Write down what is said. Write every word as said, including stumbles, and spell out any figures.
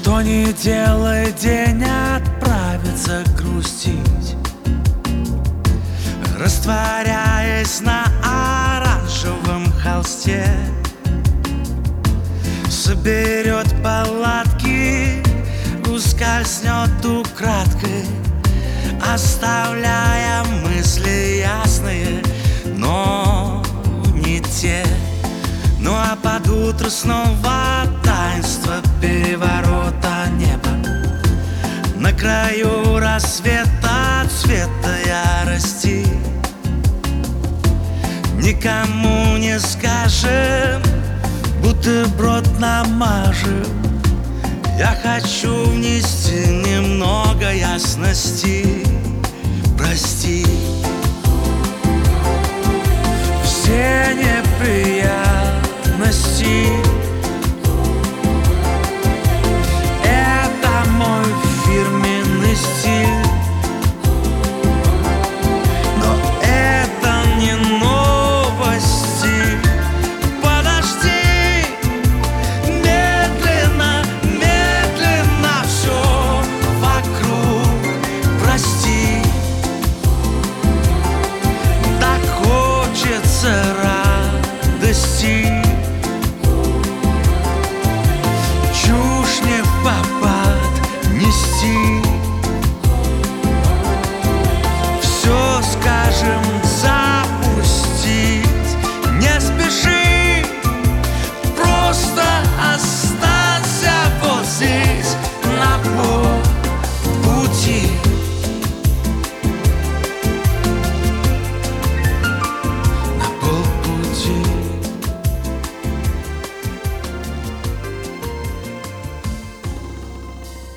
Что не делай, день отправится грустить, растворяясь на оранжевом холсте. Соберет палатки, ускользнет украдкой, оставляя мысли ясные, но не те. Ну а под утро снова таинство переворота неба. На краю рассвета цвета ярости. Никому не скажем, бутерброд намажем. Я хочу внести немного ясности. Прости.